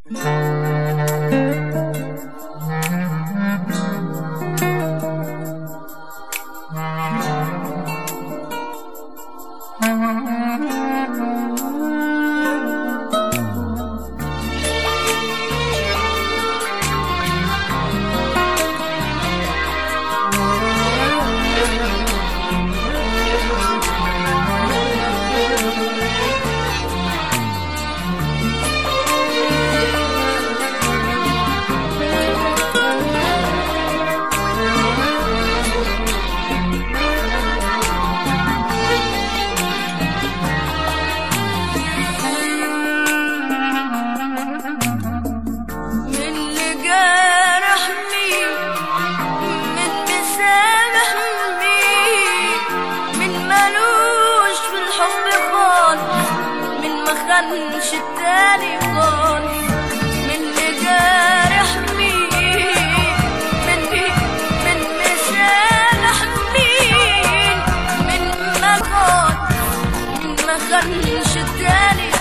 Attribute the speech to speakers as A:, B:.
A: كانش التاني خالص، من اللي جارح مين، من مسامح مين، من ما خانش التاني